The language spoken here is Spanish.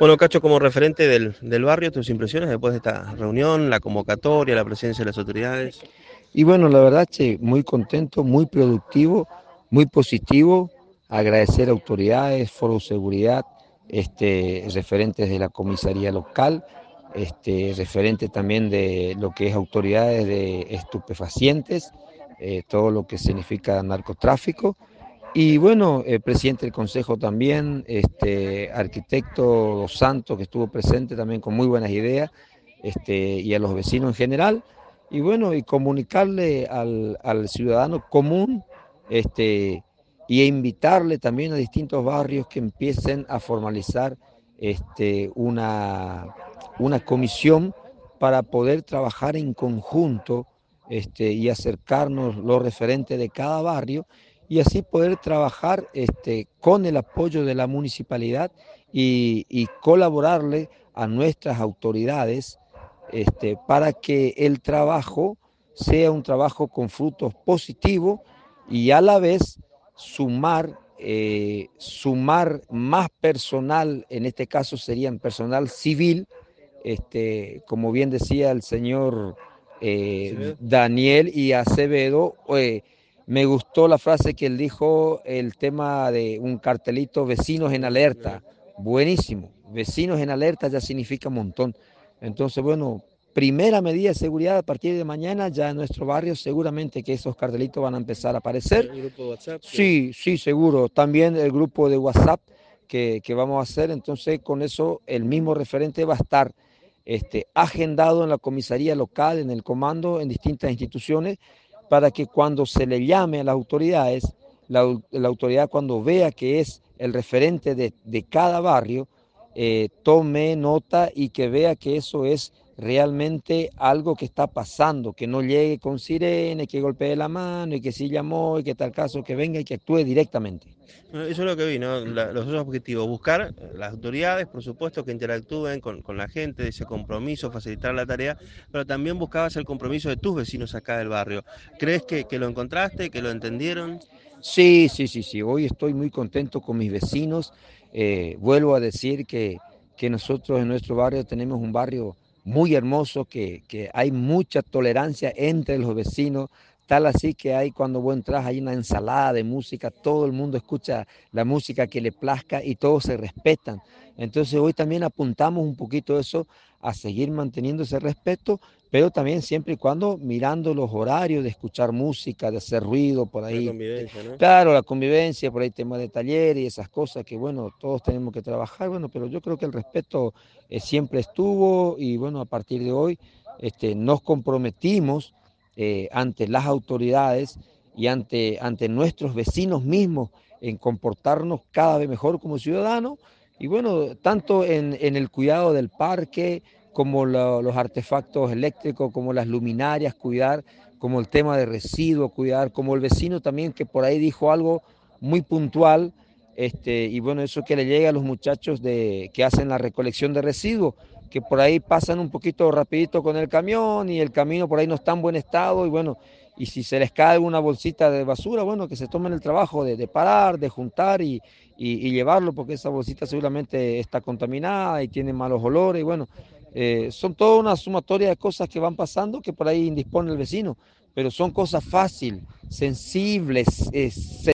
Bueno, Cacho, como referente del barrio, tus impresiones después de esta reunión, la convocatoria, la presencia de las autoridades. Y bueno, la verdad, che, muy contento, muy productivo, muy positivo. Agradecer a autoridades, Foro Seguridad, referentes de la comisaría local, referentes también de lo que es autoridades de estupefacientes, todo lo que significa narcotráfico. Y bueno, el presidente del consejo también, arquitecto Dos Santos, que estuvo presente también con muy buenas ideas, y a los vecinos en general. Y bueno, y comunicarle al ciudadano común, y invitarle también a distintos barrios que empiecen a formalizar una comisión para poder trabajar en conjunto, y acercarnos los referentes de cada barrio y así poder trabajar con el apoyo de la municipalidad y colaborarle a nuestras autoridades, para que el trabajo sea un trabajo con frutos positivos y a la vez sumar más personal, en este caso serían personal civil, como bien decía el señor Daniel y Acevedo. Me gustó la frase que él dijo, el tema de un cartelito, vecinos en alerta, buenísimo, vecinos en alerta ya significa un montón. Entonces, bueno, primera medida de seguridad a partir de mañana, ya en nuestro barrio seguramente que esos cartelitos van a empezar a aparecer. El grupo de WhatsApp. Sí, sí, seguro. También el grupo de WhatsApp que vamos a hacer, entonces con eso el mismo referente va a estar agendado en la comisaría local, en el comando, en distintas instituciones, para que cuando se le llame a las autoridades, la autoridad cuando vea que es el referente de cada barrio, tome nota y que vea que eso es realmente algo que está pasando, que no llegue con sirene, que golpee la mano y que sí llamó y que tal caso que venga y que actúe directamente. Bueno, eso es lo que vi, ¿no? Los dos objetivos, buscar las autoridades, por supuesto, que interactúen con la gente, ese compromiso, facilitar la tarea, pero también buscabas el compromiso de tus vecinos acá del barrio. ¿Crees que lo encontraste, que lo entendieron? Sí, sí, sí, sí. Hoy estoy muy contento con mis vecinos. Vuelvo a decir que nosotros en nuestro barrio tenemos un barrio muy hermoso, que hay mucha tolerancia entre los vecinos, tal así que hay cuando vos entras hay una ensalada de música, todo el mundo escucha la música que le plazca y todos se respetan. Entonces hoy también apuntamos un poquito eso, a seguir manteniendo ese respeto, pero también siempre y cuando mirando los horarios de escuchar música, de hacer ruido por La ahí. convivencia, ¿no? Claro, la convivencia, por ahí temas de taller y esas cosas que, bueno, todos tenemos que trabajar, bueno, pero yo creo que el respeto siempre estuvo y, bueno, a partir de hoy nos comprometimos ante las autoridades y ante nuestros vecinos mismos en comportarnos cada vez mejor como ciudadanos y, bueno, tanto en el cuidado del parque como los artefactos eléctricos, como las luminarias, cuidar como el tema de residuos, cuidar, como el vecino también que por ahí dijo algo muy puntual, y bueno, eso que le llega a los muchachos que hacen la recolección de residuos, que por ahí pasan un poquito rapidito con el camión y el camino por ahí no está en buen estado y bueno, y si se les cae una bolsita de basura, bueno, que se tomen el trabajo de parar, de juntar y llevarlo, porque esa bolsita seguramente está contaminada y tiene malos olores y bueno, son toda una sumatoria de cosas que van pasando que por ahí indispone el vecino, pero son cosas fáciles, sensibles,